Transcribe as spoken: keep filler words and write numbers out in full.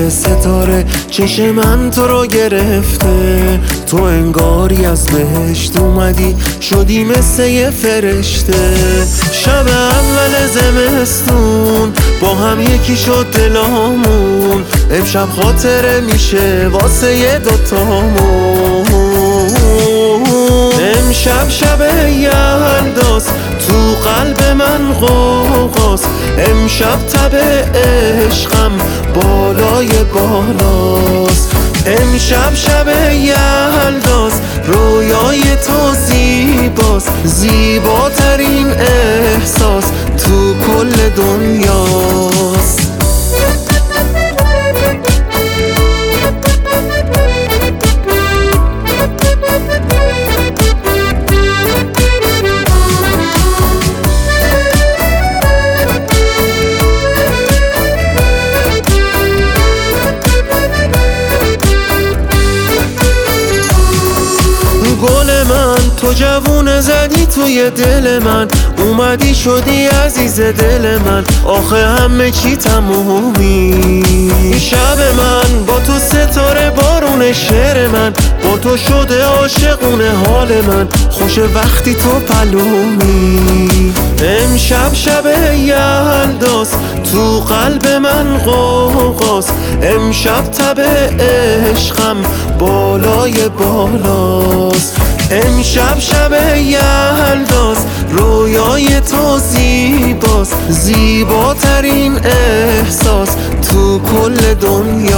ستاره چشم من تو رو گرفته، تو انگاری از بهشت اومدی شدی مثل یه فرشته. شب اول زمستون با هم یکی شد دلامون، امشب خاطره میشه واسه یه دوتامون. امشب شب یلداست تو قلب من غوغاست، امشب تب عشقم بالای بالاست. امشب شب یلداست رویای تو زیباست، زیباترین احساس تو کل دنیاست. گل من تو جوونه زدی توی دل من، اومدی شدی عزیز دل من، آخه همه چی تمومی. شب من با تو ستاره بارون شعر من، با تو شده عاشقونه حال من، خوش وقتی تو پلومی. امشب شب یلداست تو قلب من غوغاست، امشب تب عشقم بالای بالاست. امشب شب یلداست رویای تو زیباست، زیباترین احساس تو کل دنیا.